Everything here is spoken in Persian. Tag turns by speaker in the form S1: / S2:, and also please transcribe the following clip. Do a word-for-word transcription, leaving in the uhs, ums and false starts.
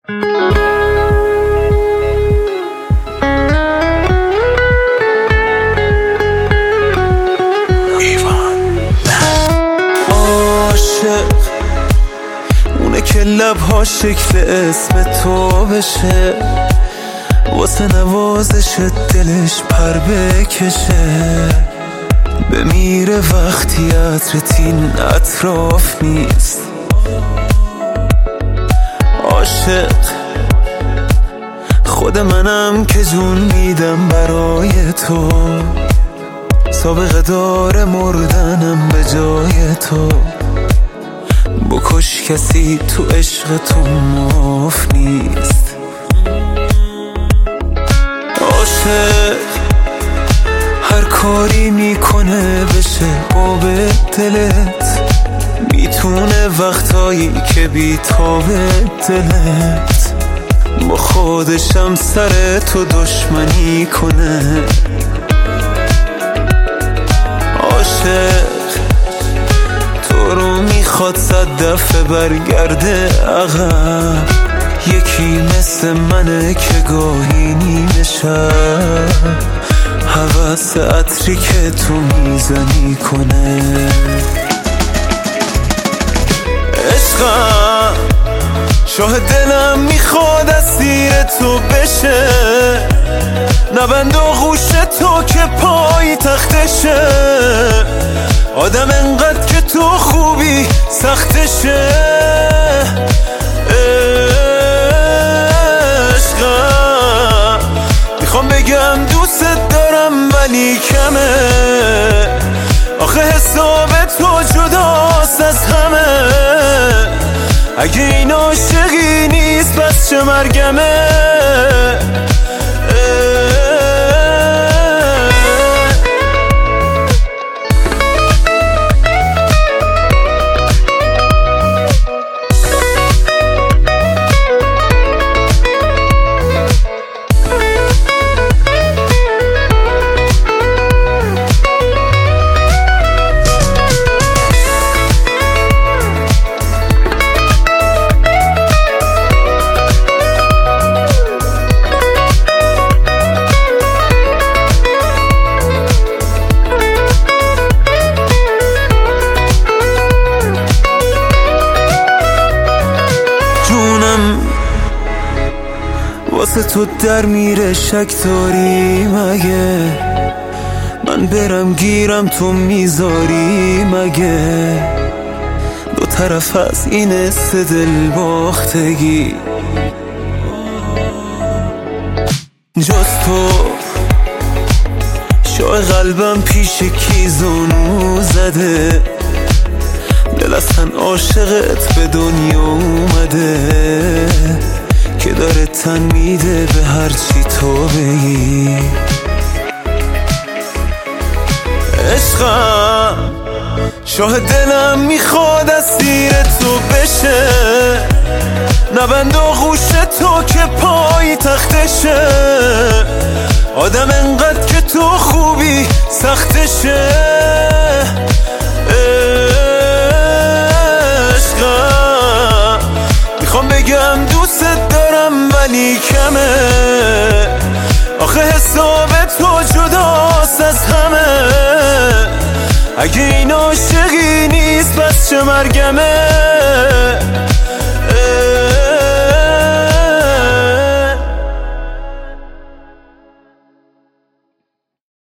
S1: عاشق اونه که لبها شکل اسم تو بشه، واسه نوازش دلش پر بکشه، بمیره وقتی عطرت این اطراف نیست. عاشق خود منم که جون میدم برای تو، سابقه داره مردنم به جای تو. بکش کسی تو عشق تو معاف نیست. عاشق هر کاری میکنه بشه با به دلت، میتونه وقتایی که بیتابه دلت، با خودشم سر تو دشمنی کنه. عاشق تو رو میخواد صد دفعه برگرده عقب، یکی مثل منه که گاهی نیمه شب هوس عطری که تو میزنی کنه. عشقم شاه دلم میخواد اسیر تو بشه، نبند آغوش تو که پای تختشه، آدم انقدر که تو خوبی سختشه. عشقم میخوام بگم دوست دارم ولی کمه، آخه حساب تو جداست از همه. اگه این عاشقی نیست پس چه مرگمه. واسه تو در میره شک داری مگه، من برم گیرم تو میذاری مگه، دو طرف از این است دل باختگی. جز تو شاه قلبم پیش کی زانو زده، دل اصلا عاشقت به دنیا اومده، که داره تن میده به هرچی تو بگی. عشقم شاه دلم میخواد اسیر تو بشه، نبند آغوش تو که پای تختشه، آدم انقدر که تو خوبی سختشه. عشقم میخوام بگم دوست دارم ولی کمه، آخه حساب تو جداست از همه. اگه این عاشقی نیست پس چه مرگمه.